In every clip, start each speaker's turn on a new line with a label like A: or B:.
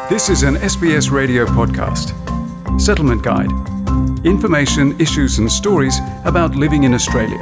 A: This is an SBS radio podcast. Settlement Guide. Information, issues and stories about living in Australia.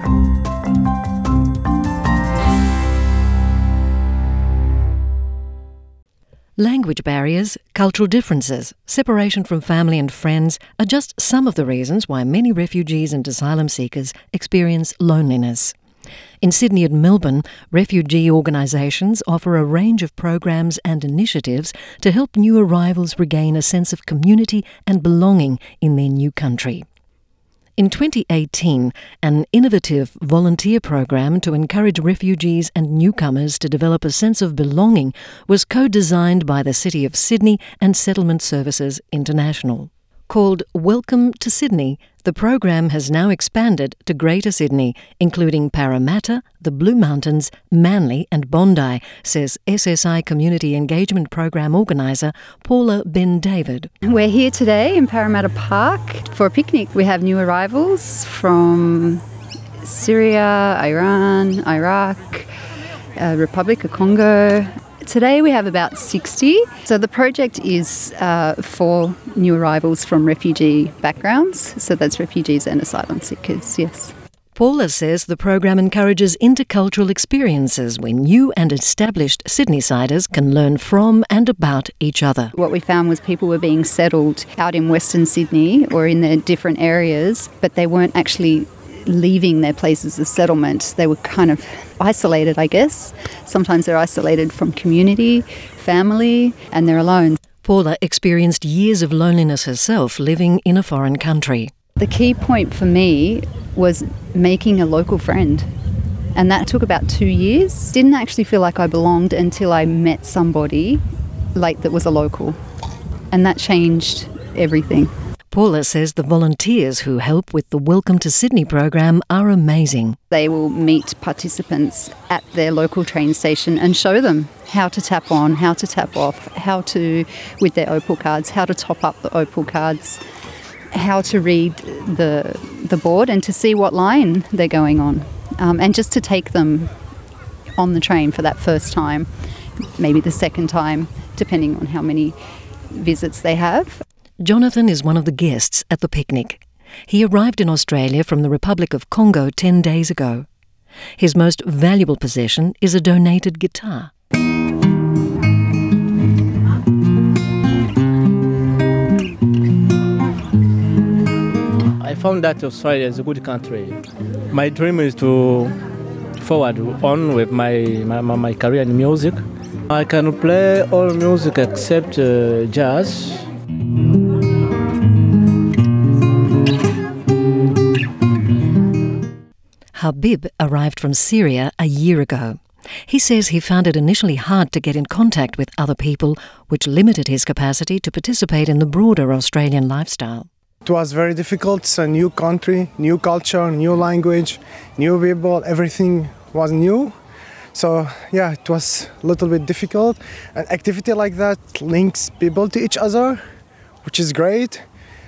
B: Language barriers, cultural differences, separation from family and friends are just some of the reasons why many refugees and asylum seekers experience loneliness. In Sydney and Melbourne, refugee organisations offer a range of programs and initiatives to help new arrivals regain a sense of community and belonging in their new country. In 2018, an innovative volunteer program to encourage refugees and newcomers to develop a sense of belonging was co-designed by the City of Sydney and Settlement Services International. Called Welcome to Sydney, the program has now expanded to Greater Sydney, including Parramatta, the Blue Mountains, Manly and Bondi, says SSI Community Engagement Program organiser Paula Ben-David.
C: We're here today in Parramatta Park for a picnic. We have new arrivals from Syria, Iran, Iraq, Republic of Congo. Today we have about 60. So the project is for new arrivals from refugee backgrounds. So that's refugees and asylum seekers, yes.
B: Paula says the program encourages intercultural experiences where new and established Sydney-siders can learn from and about each other.
C: What we found was people were being settled out in Western Sydney or in the different areas, but they weren't actually leaving their places of settlement. They were kind of isolated, I guess. Sometimes they're isolated from community, family, and they're alone.
B: Paula experienced years of loneliness herself living in a foreign country.
C: The key point for me was making a local friend. And that took about 2 years. Didn't actually feel like I belonged until I met somebody that was a local. And that changed everything.
B: Paula says the volunteers who help with the Welcome to Sydney program are amazing.
C: They will meet participants at their local train station and show them how to tap on, how to tap off, how to, with their Opal cards, how to top up the Opal cards, how to read the board and to see what line they're going on. And just to take them on the train for that first time, maybe the second time, depending on how many visits they have.
B: Jonathan is one of the guests at the picnic. He arrived in Australia from the Republic of Congo 10 days ago. His most valuable possession is a donated guitar.
D: I found that Australia is a good country. My dream is to forward on with my career in music. I can play all music except jazz.
B: Habib arrived from Syria a year ago. He says he found it initially hard to get in contact with other people, which limited his capacity to participate in the broader Australian lifestyle.
E: It was very difficult. It's a new country, new culture, new language, new people, everything was new. So yeah, it was a little bit difficult. An activity like that links people to each other, which is great.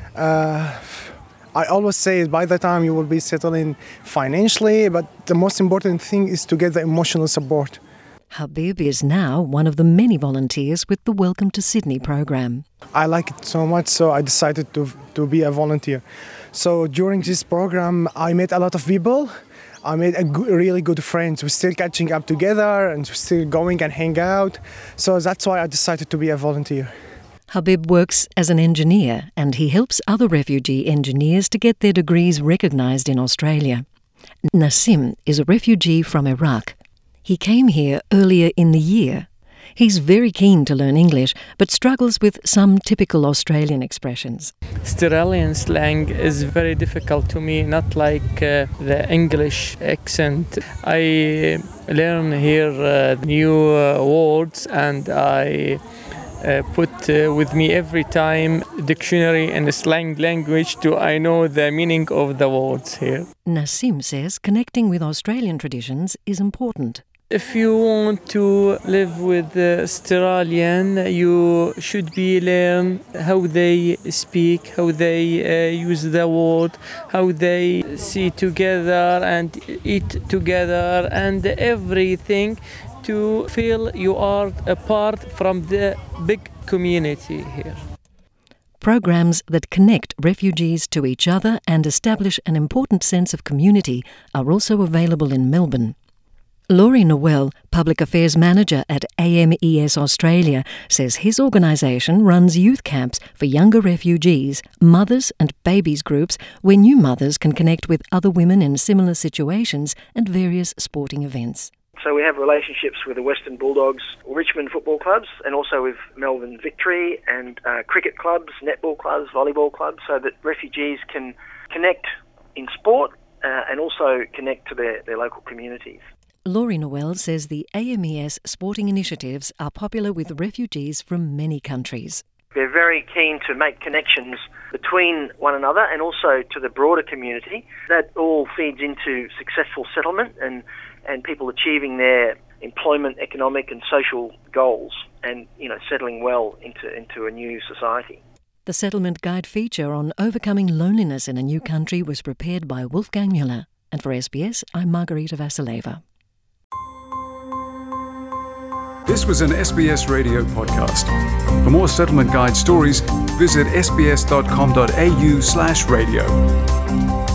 E: I always say by the time you will be settling financially, but the most important thing is to get the emotional support.
B: Habib is now one of the many volunteers with the Welcome to Sydney program.
E: I like it so much, so I decided to be a volunteer. So during this program, I met a lot of people. I made really good friends. We're still catching up together and we're still going and hang out. So that's why I decided to be a volunteer.
B: Habib works as an engineer and he helps other refugee engineers to get their degrees recognised in Australia. Nassim is a refugee from Iraq. He came here earlier in the year. He's very keen to learn English but struggles with some typical Australian expressions.
F: Australian slang is very difficult to me, not like the English accent. I learn here new words and I put with me every time dictionary and slang language I know the meaning of the words here.
B: Nassim says connecting with Australian traditions is important.
F: If you want to live with the Australian, you should be learn how they speak, how they use the word, how they see together and eat together and everything to feel you are a part from the big community here.
B: Programs that connect refugees to each other and establish an important sense of community are also available in Melbourne. Laurie Noel, Public Affairs Manager at AMES Australia, says his organisation runs youth camps for younger refugees, mothers and babies groups where new mothers can connect with other women in similar situations and various sporting events.
G: So we have relationships with the Western Bulldogs, Richmond football clubs, and also with Melbourne Victory and cricket clubs, netball clubs, volleyball clubs, so that refugees can connect in sport and also connect to their local communities.
B: Laurie Noel says the AMES sporting initiatives are popular with refugees from many countries.
G: They're very keen to make connections between one another and also to the broader community. That all feeds into successful settlement and people achieving their employment, economic and social goals and, settling well into a new society.
B: The Settlement Guide feature on overcoming loneliness in a new country was prepared by Wolfgang Müller. And for SBS, I'm Margarita Vasileva.
A: This was an SBS radio podcast. For more Settlement Guide stories, visit sbs.com.au/radio.